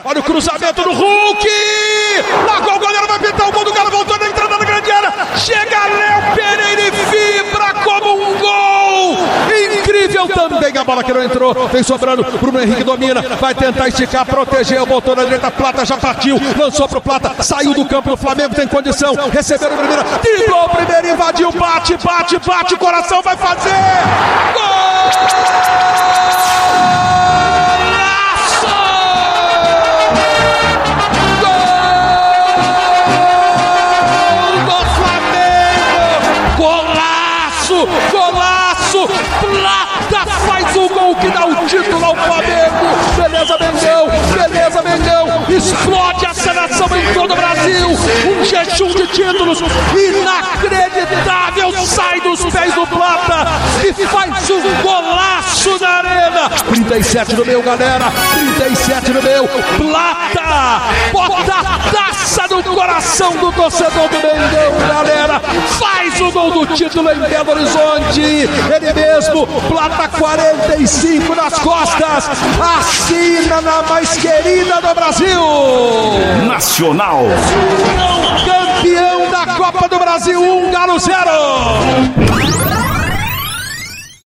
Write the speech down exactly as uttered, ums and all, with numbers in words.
Olha o cruzamento do Hulk! Largou o goleiro, vai pintar o gol do Galo, voltou na entrada da grande área. Chega Léo Pereira e vibra como um gol! Incrível também a bola que não entrou. Vem sobrando, Bruno Henrique domina, vai tentar esticar, protegeu, botou na direita, Plata já partiu, lançou pro Plata, saiu do campo do Flamengo, tem condição, recebeu o primeiro, driblou o primeiro, invadiu, bate, bate, bate, o coração vai fazer! Gol! Golaço! Plata faz o gol que dá o título ao Flamengo. Beleza, Mengão! Beleza, Mengão! Explode a seleção em todo o Brasil. Um jejum de títulos inacreditável sai dos pés do Plata e faz um golaço na arena. trinta e sete no meu, galera. trinta e sete no meu. Plata bota a taça no coração do torcedor do Mengão, galera. Faz o gol do título em Belo Horizonte. Ele mesmo, Plata quarenta e cinco nas costas. Assina na mais querida do Brasil. Nacional. Campeão da Copa do Brasil, um Galo zero.